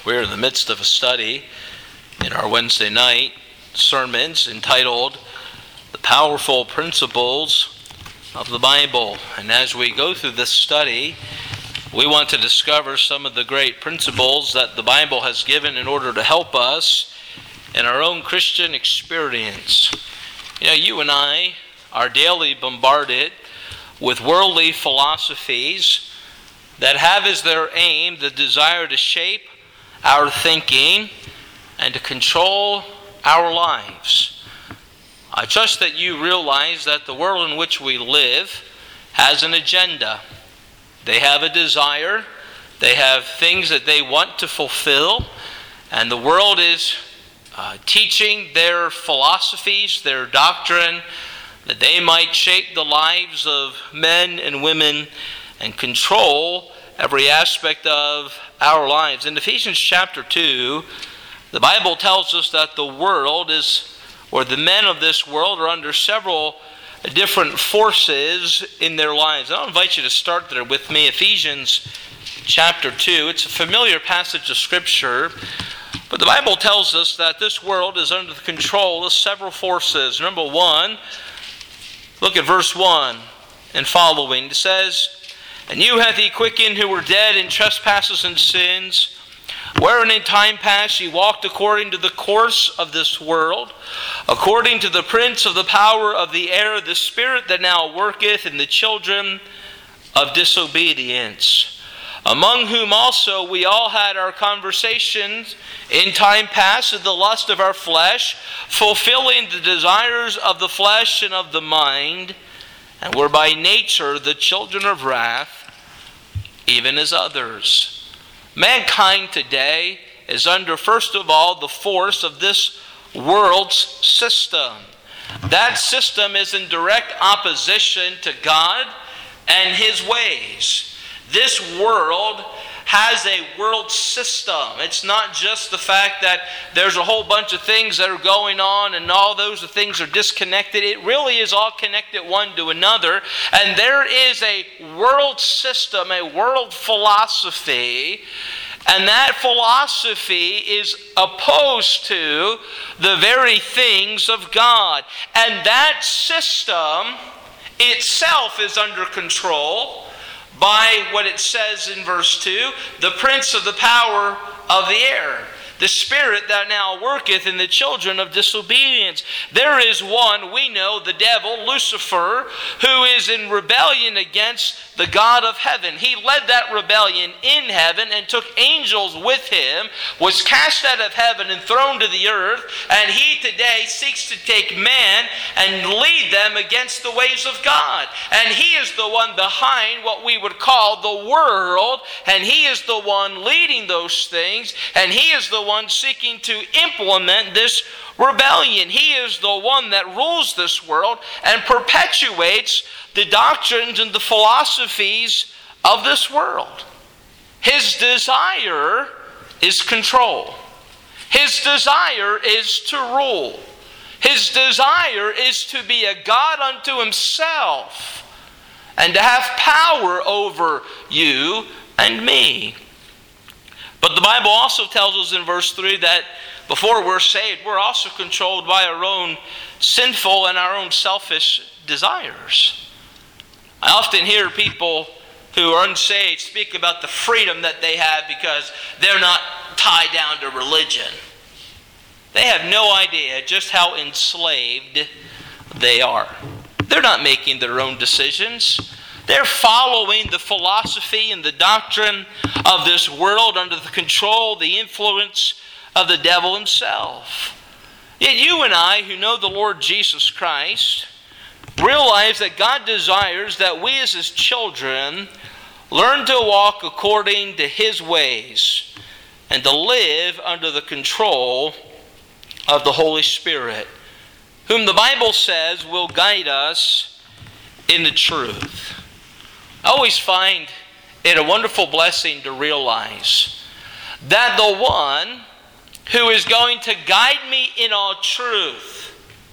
We're in the midst of a study in our Wednesday night sermons entitled The Powerful Principles of the Bible. And as we go through this study, we want to discover some of the great principles that the Bible has given in order to help us in our own Christian experience. You and I are daily bombarded with worldly philosophies that have as their aim the desire to shape our thinking and to control our lives. I trust that you realize that the world in which we live has an agenda. They have a desire. They have things that they want to fulfill. And the world is teaching their philosophies, their doctrine, that they might shape the lives of men and women and control every aspect of our lives. In Ephesians chapter 2, the Bible tells us that the world is, or the men of this world are under several different forces in their lives. I'll invite you to start there with me. Ephesians chapter 2. It's a familiar passage of Scripture, but the Bible tells us that this world is under the control of several forces. Number one, look at verse 1 and following. It says, "And you hath he quickened who were dead in trespasses and sins, wherein in time past ye walked according to the course of this world, according to the prince of the power of the air, the spirit that now worketh in the children of disobedience, among whom also we all had our conversations in time past in the lust of our flesh, fulfilling the desires of the flesh and of the mind, and were by nature the children of wrath, even as others." Mankind today is under, first of all, the force of this world's system. That system is in direct opposition to God and His ways. This world has a world system. It's not just the fact that there's a whole bunch of things that are going on and all those things are disconnected. It really is all connected one to another. And there is a world system, a world philosophy, and that philosophy is opposed to the very things of God. And that system itself is under control by what it says in verse 2, the prince of the power of the air, the spirit that now worketh in the children of disobedience. There is one, we know, the devil, Lucifer, who is in rebellion against the God of heaven. He led that rebellion in heaven and took angels with him, was cast out of heaven and thrown to the earth, and he today seeks to take man and lead them against the ways of God. And he is the one behind what we would call the world, and he is the one leading those things, and he is the one seeking to implement this rebellion. He is the one that rules this world and perpetuates the doctrines and the philosophies of this world. His desire is control. His desire is to rule. His desire is to be a God unto himself and to have power over you and me. But the Bible also tells us in verse 3 that before we're saved, we're also controlled by our own sinful and our own selfish desires. I often hear people who are unsaved speak about the freedom that they have because they're not tied down to religion. They have no idea just how enslaved they are. They're not making their own decisions. They're following the philosophy and the doctrine of this world under the control, the influence of the devil himself. Yet you and I, who know the Lord Jesus Christ, realize that God desires that we as His children learn to walk according to His ways and to live under the control of the Holy Spirit, whom the Bible says will guide us in the truth. I always find it a wonderful blessing to realize that the one who is going to guide me in all truth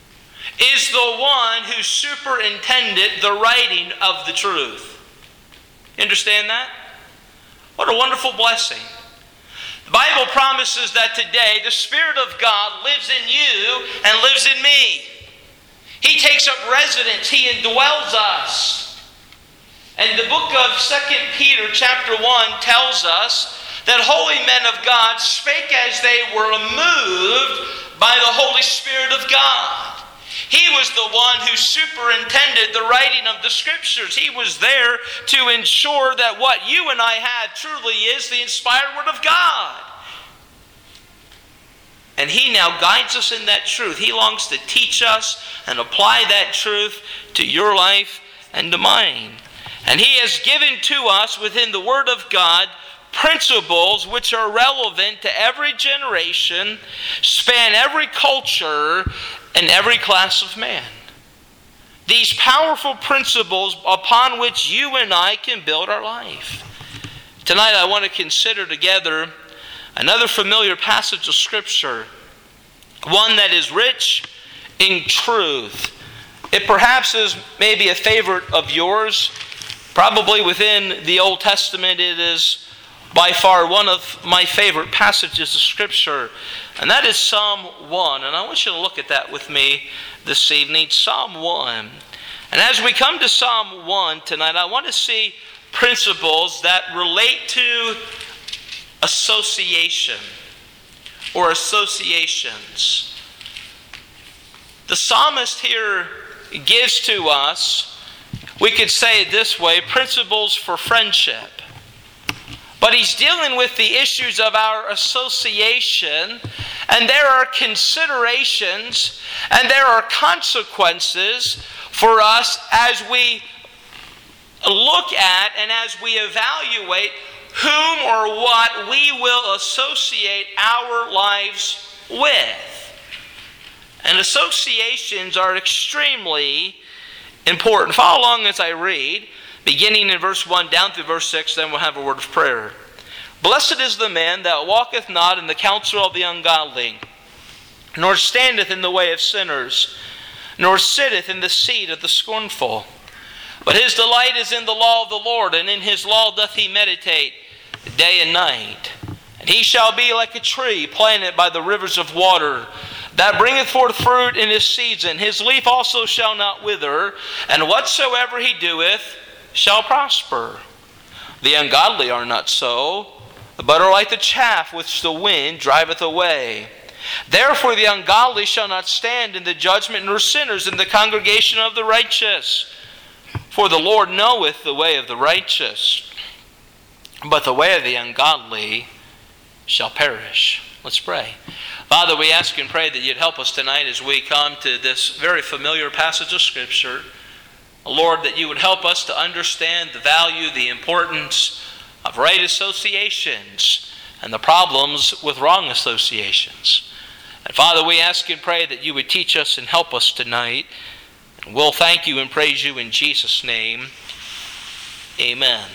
is the one who superintended the writing of the truth. You understand that? What a wonderful blessing. The Bible promises that today the Spirit of God lives in you and lives in me. He takes up residence. He indwells us. And the book of 2 Peter chapter 1 tells us that holy men of God spake as they were moved by the Holy Spirit of God. He was the one who superintended the writing of the Scriptures. He was there to ensure that what you and I have truly is the inspired Word of God. And He now guides us in that truth. He longs to teach us and apply that truth to your life and to mine. And He has given to us within the Word of God principles which are relevant to every generation, span every culture, and every class of man. These powerful principles upon which you and I can build our life. Tonight I want to consider together another familiar passage of Scripture, one that is rich in truth. It perhaps is maybe a favorite of yours. Probably within the Old Testament it is by far one of my favorite passages of Scripture, and that is Psalm 1. And I want you to look at that with me this evening, Psalm 1. And as we come to Psalm 1 tonight, I want to see principles that relate to association or associations. The psalmist here gives to us, we could say it this way, principles for friendship. But he's dealing with the issues of our association, and there are considerations and there are consequences for us as we look at and as we evaluate whom or what we will associate our lives with. And associations are extremely important. Follow along as I read. Beginning in verse 1 down through verse 6, then we'll have a word of prayer. Blessed is the man that walketh not in the counsel of the ungodly, nor standeth in the way of sinners, nor sitteth in the seat of the scornful. But his delight is in the law of the Lord, and in his law doth he meditate day and night. And he shall be like a tree planted by the rivers of water, that bringeth forth fruit in his season. His leaf also shall not wither, and whatsoever he doeth shall prosper. The ungodly are not so, but are like the chaff which the wind driveth away. Therefore the ungodly shall not stand in the judgment, nor sinners in the congregation of the righteous. For the Lord knoweth the way of the righteous, but the way of the ungodly shall perish. Let's pray. Father, we ask and pray that you'd help us tonight as we come to this very familiar passage of Scripture. Lord, that you would help us to understand the value, the importance of right associations and the problems with wrong associations. And Father, we ask and pray that you would teach us and help us tonight. And we'll thank you and praise you in Jesus' name. Amen.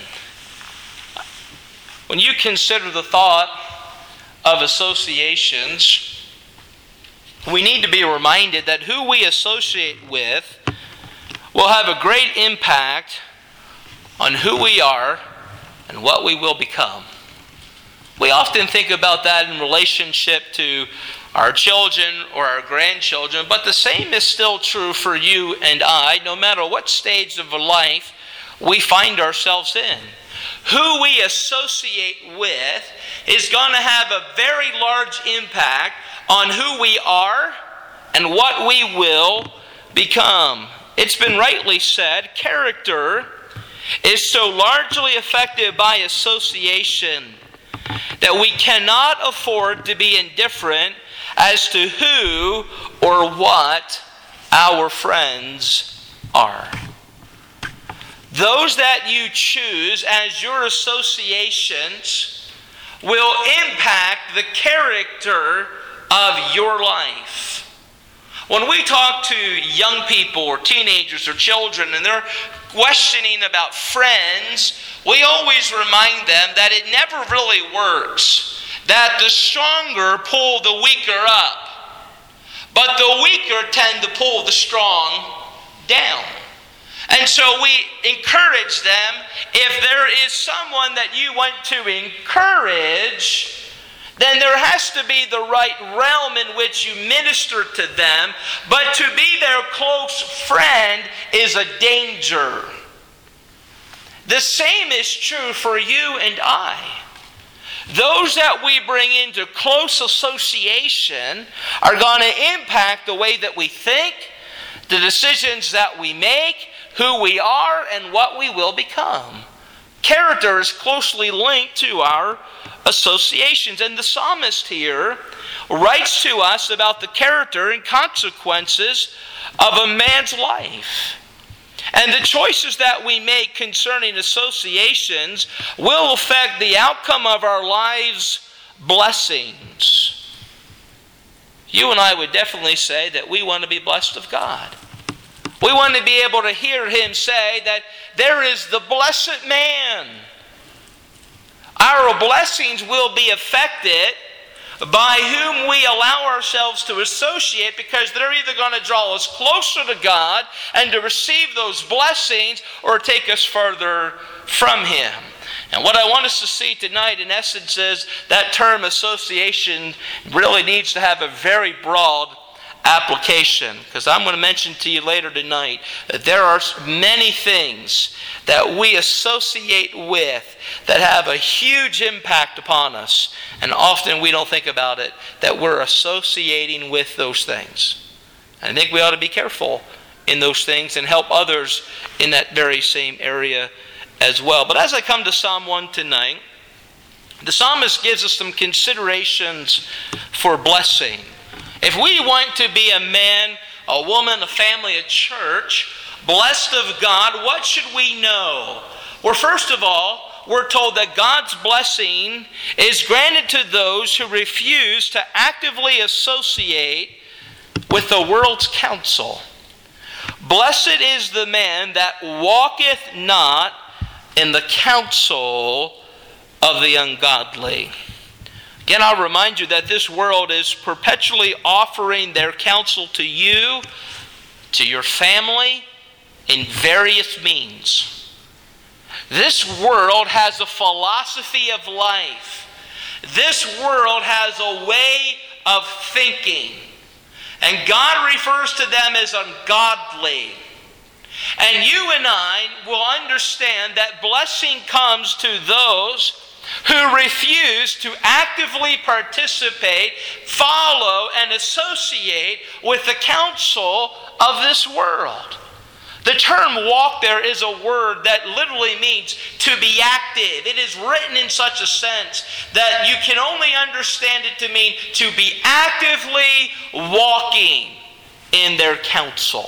When you consider the thought of associations, we need to be reminded that who we associate with will have a great impact on who we are and what we will become. We often think about that in relationship to our children or our grandchildren, but the same is still true for you and I, no matter what stage of life we find ourselves in. Who we associate with is going to have a very large impact on who we are and what we will become. It's been rightly said, character is so largely affected by association that we cannot afford to be indifferent as to who or what our friends are. Those that you choose as your associations will impact the character of your life. When we talk to young people or teenagers or children and they're questioning about friends, we always remind them that it never really works. That the stronger pull the weaker up, but the weaker tend to pull the strong down. And so we encourage them, if there is someone that you want to encourage, then there has to be the right realm in which you minister to them. But to be their close friend is a danger. The same is true for you and I. Those that we bring into close association are going to impact the way that we think, the decisions that we make, who we are, and what we will become. Character is closely linked to our associations. And the psalmist here writes to us about the character and consequences of a man's life. And the choices that we make concerning associations will affect the outcome of our lives' blessings. You and I would definitely say that we want to be blessed of God. We want to be able to hear Him say that there is the blessed man. Our blessings will be affected by whom we allow ourselves to associate, because they're either going to draw us closer to God and to receive those blessings, or take us further from Him. And what I want us to see tonight, in essence, is that term association really needs to have a very broad application, because I'm going to mention to you later tonight that there are many things that we associate with that have a huge impact upon us, and often we don't think about it, that we're associating with those things. I think we ought to be careful in those things and help others in that very same area as well. But as I come to Psalm 1 tonight, the psalmist gives us some considerations for blessing. If we want to be a man, a woman, a family, a church, blessed of God, what should we know? Well, first of all, we're told that God's blessing is granted to those who refuse to actively associate with the world's counsel. Blessed is the man that walketh not in the counsel of the ungodly. Again, I'll remind you that this world is perpetually offering their counsel to you, to your family, in various means. This world has a philosophy of life. This world has a way of thinking. And God refers to them as ungodly. And you and I will understand that blessing comes to those who refuse to actively participate, follow, and associate with the counsel of this world. The term walk there is a word that literally means to be active. It is written in such a sense that you can only understand it to mean to be actively walking in their counsel.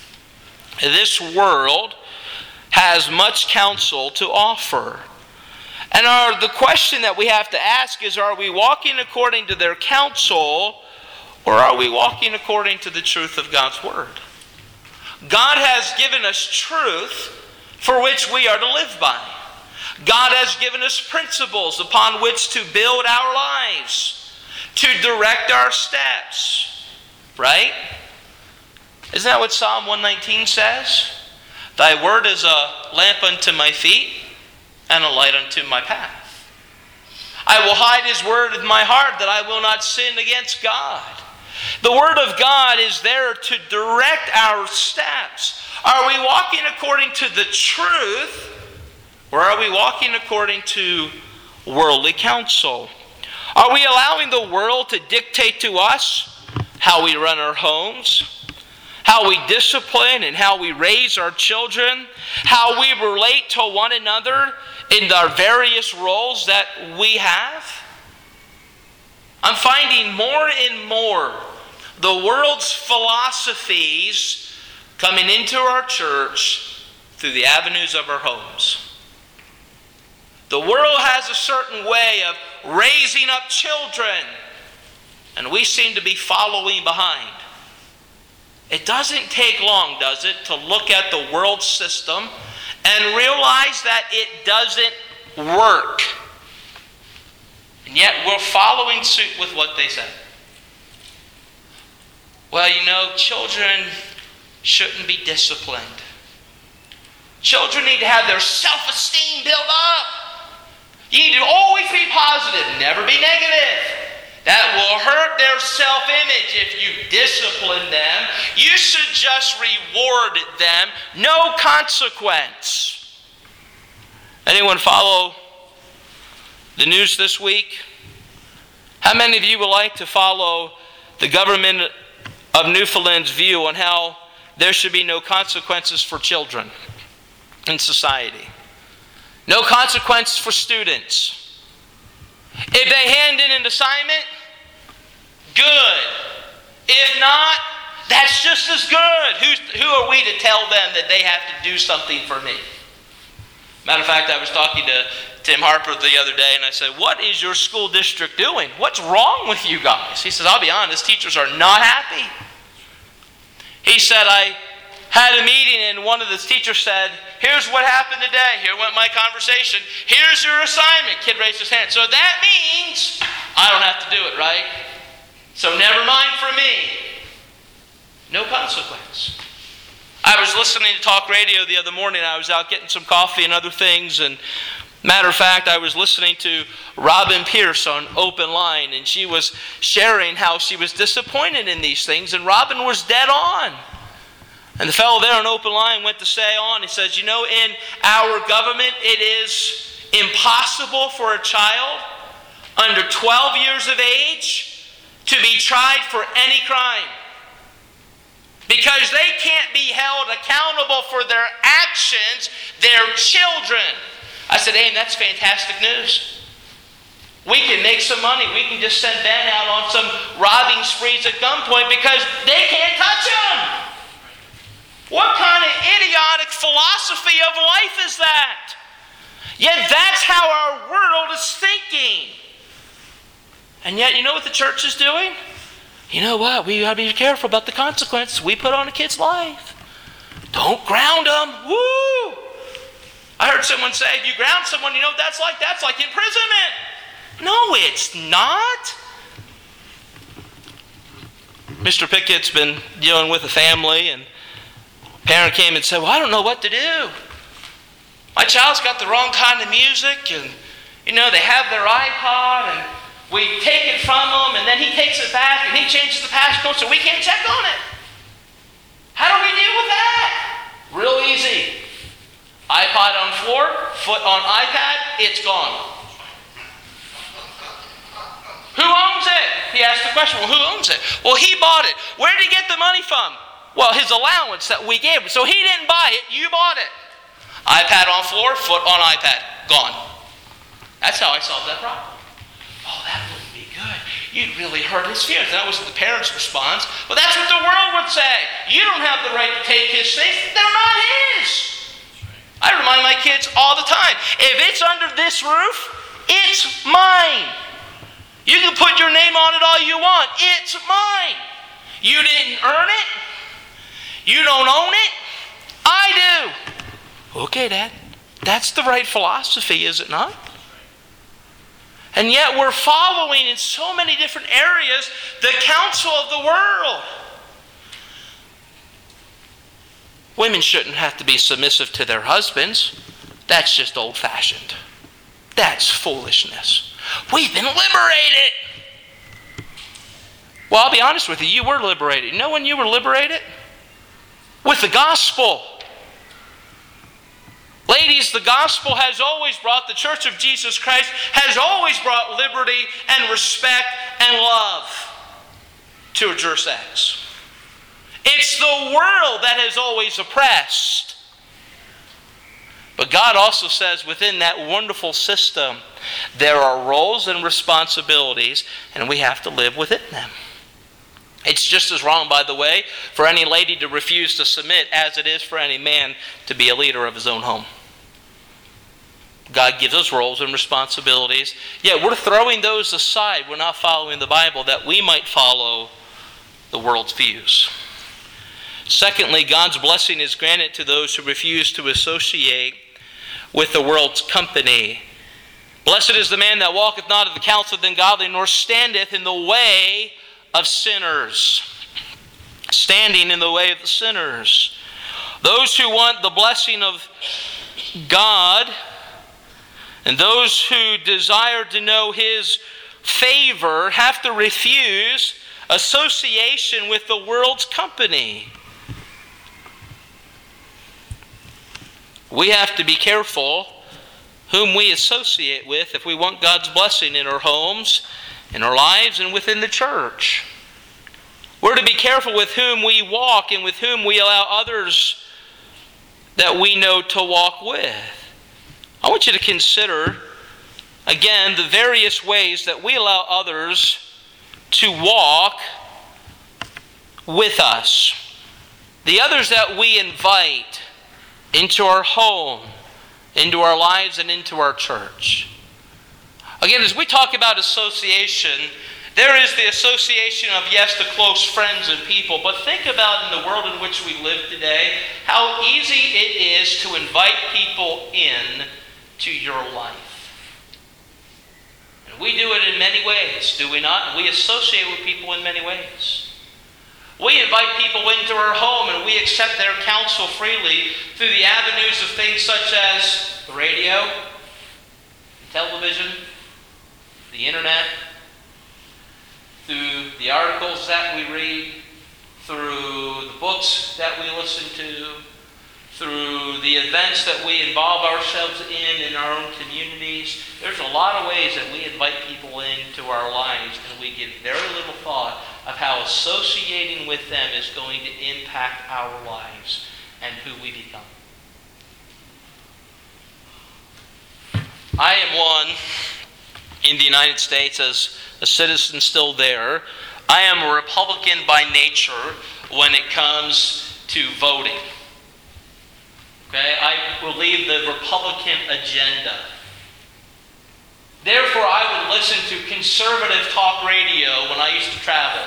This world has much counsel to offer. And the question that we have to ask is, are we walking according to their counsel, or are we walking according to the truth of God's Word? God has given us truth for which we are to live by. God has given us principles upon which to build our lives, to direct our steps. Right? Isn't that what Psalm 119 says? Thy word is a lamp unto my feet and a light unto my path. I will hide His word in my heart that I will not sin against God. The Word of God is there to direct our steps. Are we walking according to the truth, or are we walking according to worldly counsel? Are we allowing the world to dictate to us how we run our homes, how we discipline and how we raise our children, how we relate to one another in our various roles that we have? I'm finding more and more the world's philosophies coming into our church through the avenues of our homes. The world has a certain way of raising up children, and we seem to be following behind. It doesn't take long, does it, to look at the world system and realize that it doesn't work. And yet we're following suit with what they say. Well, children shouldn't be disciplined. Children need to have their self-esteem built up. You need to always be positive, never be negative. hurt their self-image if you discipline them. You should just reward them. No consequence. Anyone follow the news this week? How many of you would like to follow the government of Newfoundland's view on how there should be no consequences for children in society? No consequence for students. If they hand in an assignment, good. If not, that's just as good. Who are we to tell them that they have to do something for me? Matter of fact, I was talking to Tim Harper the other day, and I said, what is your school district doing? What's wrong with you guys? He says, I'll be honest, teachers are not happy. He said, I had a meeting, and one of the teachers said, here's what happened today. Here went my conversation. Here's your assignment. Kid raised his hand. So that means I don't have to do it, right? So never mind for me. No consequence. I was listening to talk radio the other morning. I was out getting some coffee and other things, and matter of fact, I was listening to Robin Pierce on Open Line, and she was sharing how she was disappointed in these things, and Robin was dead on. And the fellow there on Open Line went to say on, he says, in our government, it is impossible for a child under 12 years of age to be tried for any crime, because they can't be held accountable for their actions. They're children. I said, Aim, that's fantastic news. We can make some money. We can just send Ben out on some robbing sprees at gunpoint because they can't touch him. What kind of idiotic philosophy of life is that? Yet that's how our world is thinking. And yet, you know what the church is doing? You know what? We got to be careful about the consequences we put on a kid's life. Don't ground them. Woo! I heard someone say, if you ground someone, you know what that's like? That's like imprisonment. No, it's not. Mr. Pickett's been dealing with a family, and a parent came and said, well, I don't know what to do. My child's got the wrong kind of music, and, they have their iPod, and we take it from them, and then he takes it back, and he changes the passcode, so we can't check on it. How do we deal with that? Real easy. iPod on floor, foot on iPad, it's gone. Who owns it? He asked the question, well, who owns it? Well, he bought it. Where did he get the money from? Well, his allowance that we gave him. So he didn't buy it, you bought it. iPad on floor, foot on iPad, gone. That's how I solved that problem. Oh, that wouldn't be good. You'd really hurt his feelings. That was the parents' response. Well, that's what the world would say. You don't have the right to take his things. They're not his. I remind my kids all the time, if it's under this roof, it's mine. You can put your name on it all you want. It's mine. You didn't earn it. You don't own it. I do. Okay, Dad. That's the right philosophy, is it not? And yet we're following in so many different areas the counsel of the world. Women shouldn't have to be submissive to their husbands. That's just old-fashioned. That's foolishness. We've been liberated. Well, I'll be honest with you. You were liberated. You know when you were liberated? With the gospel. Ladies, the gospel has always brought, the Church of Jesus Christ has always brought liberty and respect and love to intersex. It's the world that has always oppressed. But God also says within that wonderful system, there are roles and responsibilities, and we have to live within them. It's just as wrong, by the way, for any lady to refuse to submit as it is for any man to be a leader of his own home. God gives us roles and responsibilities, yet we're throwing those aside. We're not following the Bible that we might follow the world's views. Secondly, God's blessing is granted to those who refuse to associate with the world's company. Blessed is the man that walketh not in the counsel of the ungodly, nor standeth in the way of sinners. Standing in the way of the sinners. Those who want the blessing of God, and those who desire to know His favor, have to refuse association with the world's company. We have to be careful whom we associate with if we want God's blessing in our homes, in our lives, and within the church. We're to be careful with whom we walk and with whom we allow others that we know to walk with. I want you to consider, again, the various ways that we allow others to walk with us. The others that we invite into our home, into our lives, and into our church. Again, as we talk about association, there is the association of, yes, the close friends and people, but think about in the world in which we live today, how easy it is to invite people in to your life. And we do it in many ways, do we not? And we associate with people in many ways. We invite people into our home and we accept their counsel freely through the avenues of things such as the radio, the television, the internet, through the articles that we read, through the books that we listen to, through the events that we involve ourselves in our own communities. There's a lot of ways that we invite people into our lives, and we give very little thought of how associating with them is going to impact our lives and who we become. I am one in the United States as a citizen still there. I am a Republican by nature when it comes to voting. Okay, I believe the Republican agenda. Therefore, I would listen to conservative talk radio when I used to travel.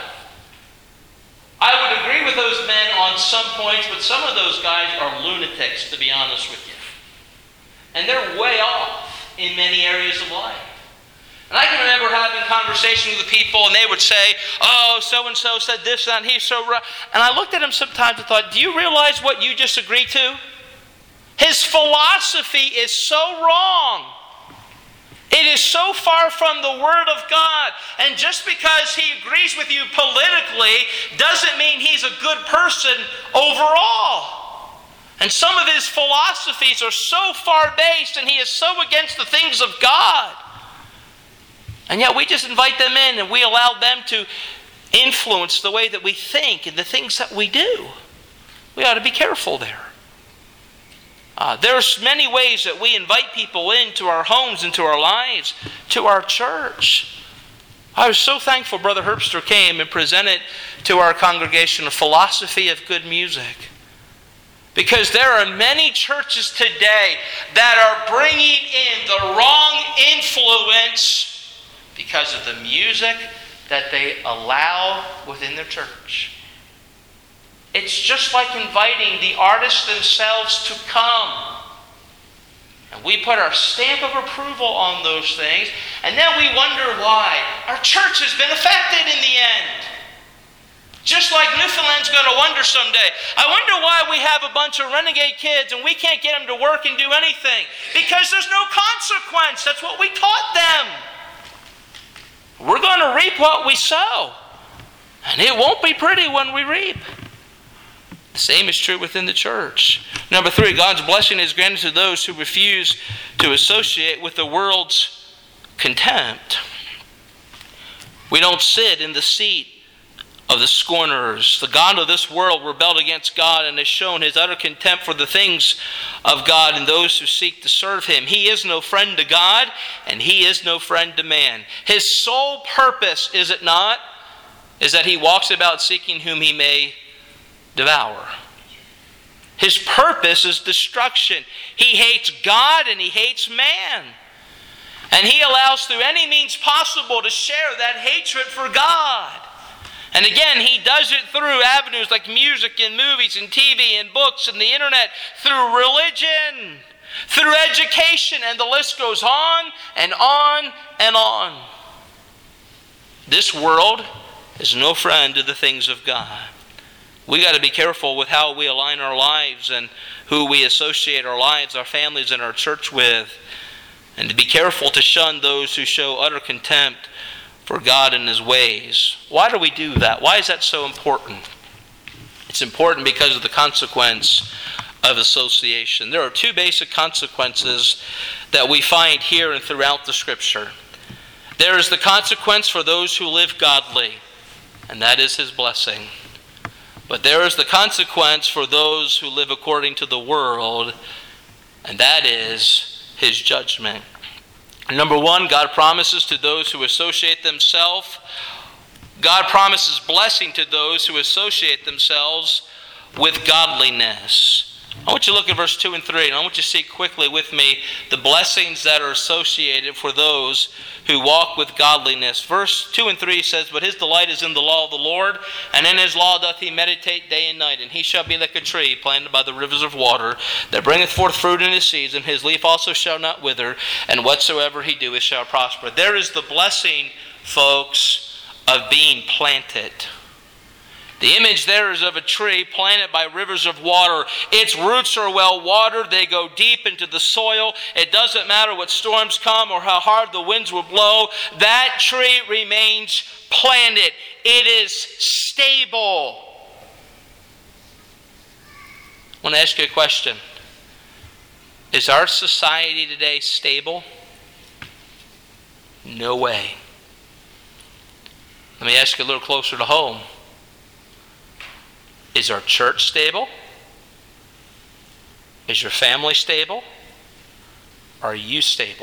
I would agree with those men on some points, but some of those guys are lunatics, to be honest with you. And they're way off in many areas of life. And I can remember having conversations with people, and they would say, oh, so-and-so said this, and he's so right. And I looked at him sometimes and thought, do you realize what you just agreed to? His philosophy is so wrong. It is so far from the Word of God. And just because he agrees with you politically doesn't mean he's a good person overall. And some of his philosophies are so far-based, and he is so against the things of God. And yet we just invite them in and we allow them to influence the way that we think and the things that we do. We ought to be careful there. There's many ways that we invite people into our homes, into our lives, to our church. I was so thankful Brother Herbster came and presented to our congregation a philosophy of good music. Because there are many churches today that are bringing in the wrong influence because of the music that they allow within their church. It's just like inviting the artists themselves to come. And we put our stamp of approval on those things, and then we wonder why our church has been affected in the end. Just like Newfoundland's going to wonder someday. I wonder why we have a bunch of renegade kids and we can't get them to work and do anything. Because there's no consequence. That's what we taught them. We're going to reap what we sow. And it won't be pretty when we reap. The same is true within the church. Number 3, God's blessing is granted to those who refuse to associate with the world's contempt. We don't sit in the seat of the scorners. The god of this world rebelled against God and has shown his utter contempt for the things of God and those who seek to serve him. He is no friend to God, and he is no friend to man. His sole purpose, is it not, is that he walks about seeking whom he may devour. His purpose is destruction. He hates God and he hates man. And he allows through any means possible to share that hatred for God. And again, he does it through avenues like music and movies and TV and books and the internet, through religion, through education, and the list goes on and on and on. This world is no friend to the things of God. We got to be careful with how we align our lives and who we associate our lives, our families, and our church with. And to be careful to shun those who show utter contempt for God and His ways. Why do we do that? Why is that so important? It's important because of the consequence of association. There are two basic consequences that we find here and throughout the Scripture. There is the consequence for those who live godly, and that is His blessing. But there is the consequence for those who live according to the world, and that is His judgment. Number one, God promises to those who associate themselves. God promises blessing to those who associate themselves with godliness. I want you to look at verse 2 and 3, and I want you to see quickly with me the blessings that are associated for those who walk with godliness. Verse 2 and 3 says, "But his delight is in the law of the Lord, and in his law doth he meditate day and night. And he shall be like a tree planted by the rivers of water, that bringeth forth fruit in his season. His leaf also shall not wither, and whatsoever he doeth shall prosper." There is the blessing, folks, of being planted. The image there is of a tree planted by rivers of water. Its roots are well watered. They go deep into the soil. It doesn't matter what storms come or how hard the winds will blow. That tree remains planted. It is stable. I want to ask you a question. Is our society today stable? No way. Let me ask you a little closer to home. Is our church stable? Is your family stable? Are you stable?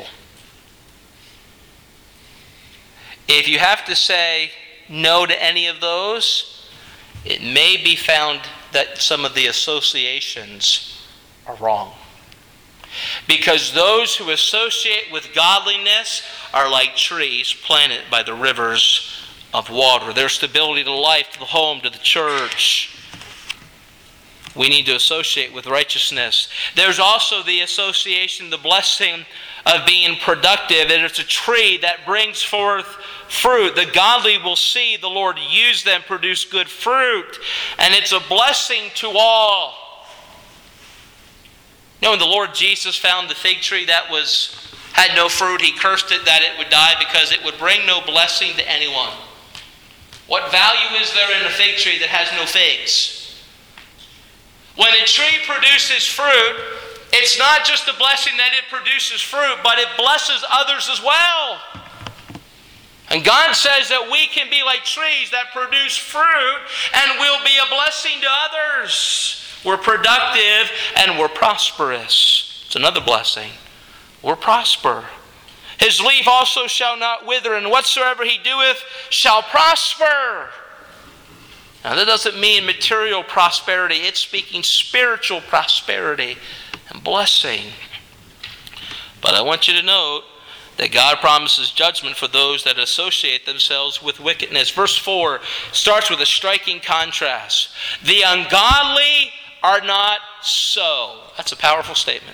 If you have to say no to any of those, it may be found that some of the associations are wrong. Because those who associate with godliness are like trees planted by the rivers of water. Their stability to life, to the home, to the church. We need to associate with righteousness. There's also the association, the blessing of being productive. And it's a tree that brings forth fruit. The godly will see the Lord use them, produce good fruit. And it's a blessing to all. You know, when the Lord Jesus found the fig tree that had no fruit, He cursed it that it would die because it would bring no blessing to anyone. What value is there in a fig tree that has no figs? When a tree produces fruit, it's not just a blessing that it produces fruit, but it blesses others as well. And God says that we can be like trees that produce fruit and will be a blessing to others. We're productive and we're prosperous. It's another blessing. We're prosper. His leaf also shall not wither, and whatsoever he doeth shall prosper. Now that doesn't mean material prosperity. It's speaking spiritual prosperity and blessing. But I want you to note that God promises judgment for those that associate themselves with wickedness. Verse 4 starts with a striking contrast. The ungodly are not so. That's a powerful statement.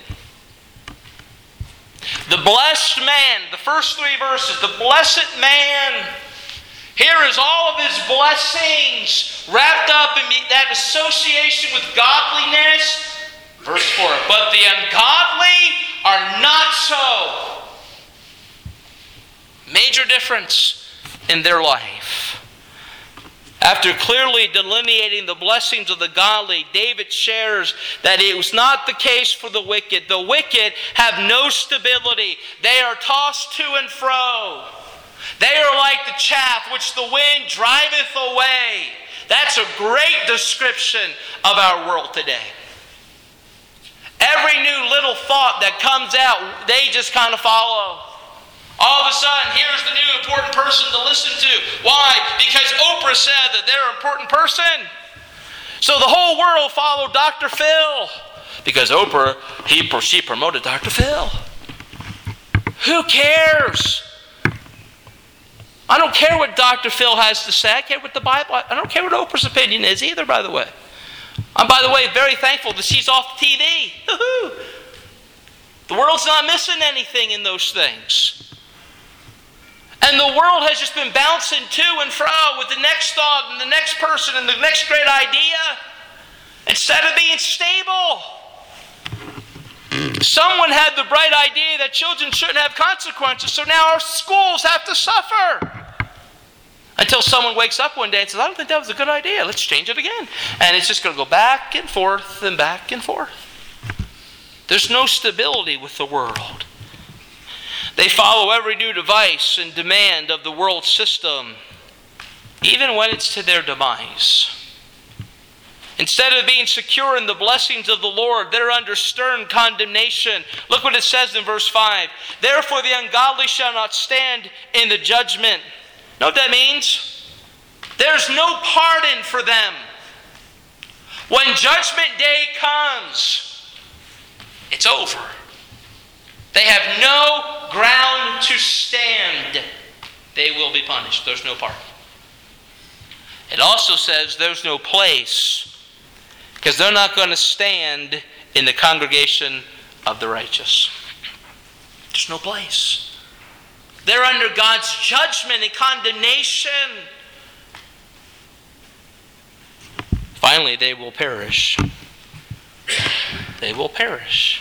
The blessed man, the first three verses, the blessed man, here is all of his blessings wrapped up in that association with godliness. Verse 4, but the ungodly are not so. Major difference in their life. After clearly delineating the blessings of the godly, David shares that it was not the case for the wicked. The wicked have no stability. They are tossed to and fro. They are like the chaff which the wind driveth away. That's a great description of our world today. Every new little thought that comes out, they just kind of follow. All of a sudden, here's the new important person to listen to. Why? Because Oprah said that they're an important person. So the whole world followed Dr. Phil. Because Oprah, she promoted Dr. Phil. Who cares? I don't care what Dr. Phil has to say. I care what the Bible, I don't care what Oprah's opinion is either, by the way. I'm, by the way, very thankful that she's off the TV. The world's not missing anything in those things. And the world has just been bouncing to and fro with the next thought and the next person and the next great idea instead of being stable. Someone had the bright idea that children shouldn't have consequences, so now our schools have to suffer. someone wakes up one day and says, I don't think that was a good idea. Let's change it again. And it's just going to go back and forth and back and forth. There's no stability with the world. They follow every new device and demand of the world system, even when it's to their demise. Instead of being secure in the blessings of the Lord, they're under stern condemnation. Look what it says in verse 5. Therefore the ungodly shall not stand in the judgment. Know what that means? There's no pardon for them. When judgment day comes, it's over. They have no ground to stand. They will be punished. There's no pardon. It also says there's no place, because they're not going to stand in the congregation of the righteous. There's no place. They're under God's judgment and condemnation. Finally, they will perish. They will perish.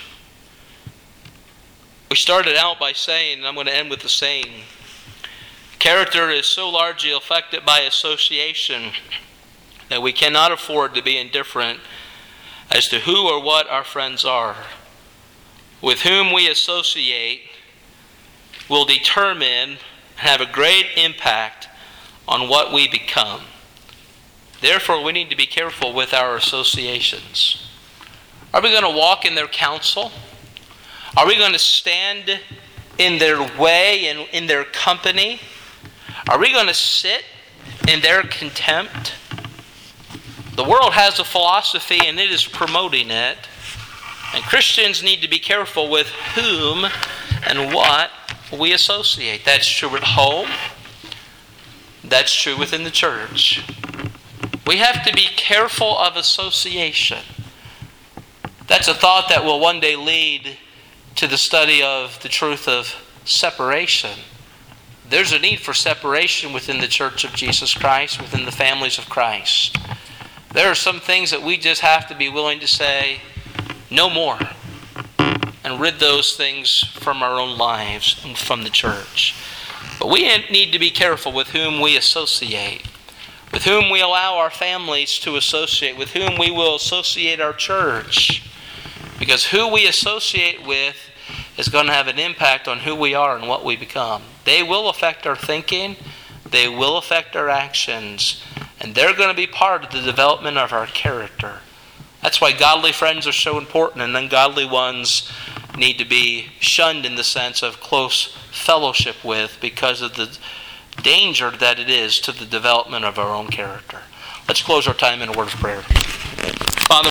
We started out by saying, and I'm going to end with the saying, character is so largely affected by association that we cannot afford to be indifferent as to who or what our friends are. With whom we associate will determine and have a great impact on what we become. Therefore, we need to be careful with our associations. Are we going to walk in their counsel? Are we going to stand in their way and in their company? Are we going to sit in their contempt? The world has a philosophy and it is promoting it. And Christians need to be careful with whom and what we associate. That's true at home. That's true within the church. We have to be careful of association. That's a thought that will one day lead to the study of the truth of separation. There's a need for separation within the Church of Jesus Christ, within the families of Christ. There are some things that we just have to be willing to say, no more, and rid those things from our own lives and from the church. But we need to be careful with whom we associate, with whom we allow our families to associate, with whom we will associate our church. Because who we associate with is going to have an impact on who we are and what we become. They will affect our thinking. They will affect our actions. And they're going to be part of the development of our character. That's why godly friends are so important, and ungodly ones need to be shunned in the sense of close fellowship with, because of the danger that it is to the development of our own character. Let's close our time in a word of prayer. Father,